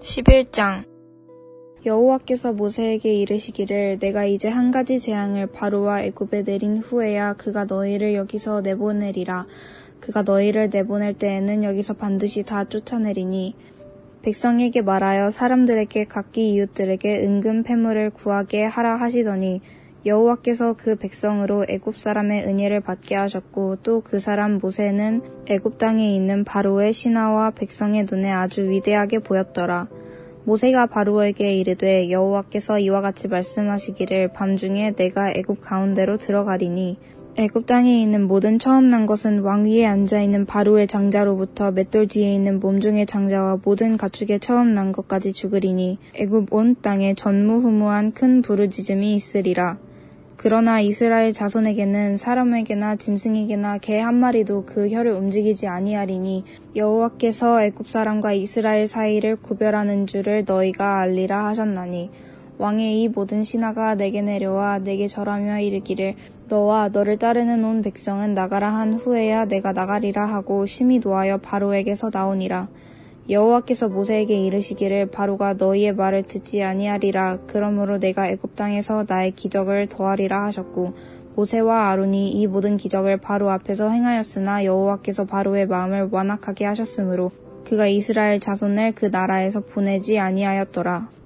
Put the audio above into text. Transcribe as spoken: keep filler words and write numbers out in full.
십일 장. 여호와께서 모세에게 이르시기를 내가 이제 한 가지 재앙을 바로와 애굽에 내린 후에야 그가 너희를 여기서 내보내리라. 그가 너희를 내보낼 때에는 여기서 반드시 다 쫓아내리니 백성에게 말하여 사람들에게 각기 이웃들에게 은금 패물을 구하게 하라 하시더니 여호와께서 그 백성으로 애굽 사람의 은혜를 받게 하셨고 또 그 사람 모세는 애굽 땅에 있는 바로의 신하와 백성의 눈에 아주 위대하게 보였더라. 모세가 바로에게 이르되 여호와께서 이와 같이 말씀하시기를 밤중에 내가 애굽 가운데로 들어가리니 애굽 땅에 있는 모든 처음 난 것은 왕 위에 앉아있는 바로의 장자로부터 맷돌 뒤에 있는 몸종의 장자와 모든 가축의 처음 난 것까지 죽으리니 애굽 온 땅에 전무후무한 큰 부르짖음이 있으리라. 그러나 이스라엘 자손에게는 사람에게나 짐승에게나 개 한 마리도 그 혀를 움직이지 아니하리니 여호와께서 애굽 사람과 이스라엘 사이를 구별하는 줄을 너희가 알리라 하셨나니 왕의 이 모든 신하가 내게 내려와 내게 절하며 이르기를 너와 너를 따르는 온 백성은 나가라 한 후에야 내가 나가리라 하고 심히 노하여 바로에게서 나오니라. 여호와께서 모세에게 이르시기를 바로가 너희의 말을 듣지 아니하리라. 그러므로 내가 애굽 땅에서 나의 기적을 더하리라 하셨고 모세와 아론이 이 모든 기적을 바로 앞에서 행하였으나 여호와께서 바로의 마음을 완악하게 하셨으므로 그가 이스라엘 자손을 그 나라에서 보내지 아니하였더라.